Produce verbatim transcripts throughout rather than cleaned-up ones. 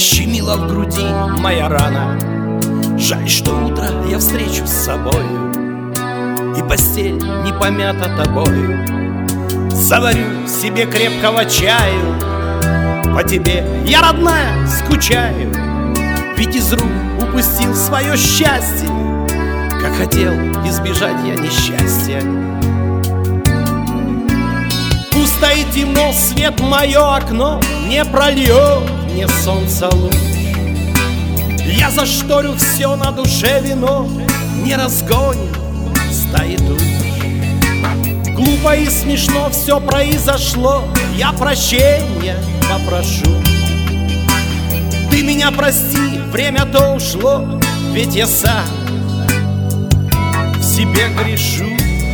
Щемила в груди моя рана. Жаль, что утро я встречу с собою, и постель не помята тобою. Заварю себе крепкого чаю, по тебе я, родная, скучаю. Ведь из рук упустил свое счастье, как хотел избежать я несчастья. Пусто и темно, свет в мое окно не прольет мне солнца луч. Я зашторю все на душе вино, не разгонит стаи туч. Глупо и смешно все произошло, я прощения попрошу. Ты меня прости, время-то ушло, ведь я сам в себе грешу.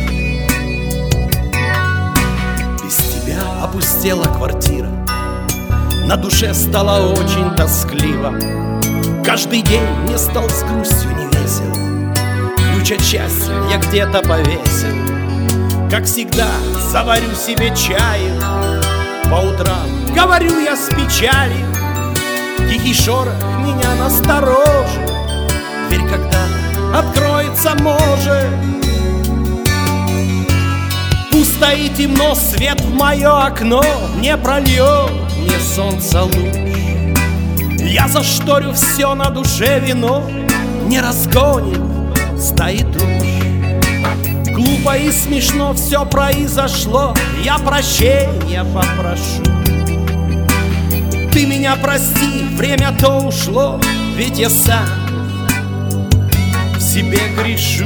Без тебя опустела квартира, на душе стало очень тоскливо. Каждый день мне стал с грустью невесел, ключ от счастья я где-то повесил. Как всегда заварю себе чаю, по утрам говорю я с печалью. Тихий шорох меня насторожит, дверь когда откроется может. Пусто и темно, свет в мое окно не прольет мне солнца луч. Я зашторю все на душе вино, не разгонит стаи туч. Глупо и смешно все произошло, я прощения попрошу. Ты меня прости, время-то ушло, ведь я сам в себе грешу.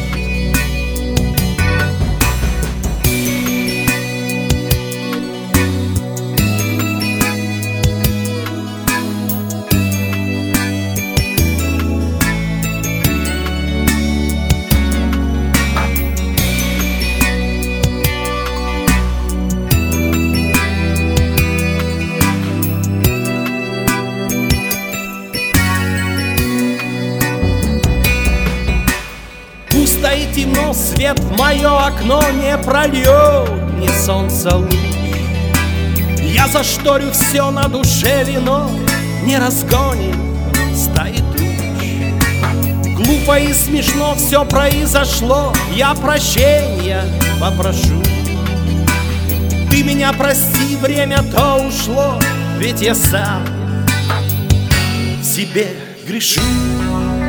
Пусто и темно, свет в мое окно не прольет мне солнца луч. Я зашторю все на душе вино, не разгонит стаи туч. Глупо и смешно все произошло, я прощения попрошу. Ты меня прости, время-то ушло, ведь я сам в себе грешу.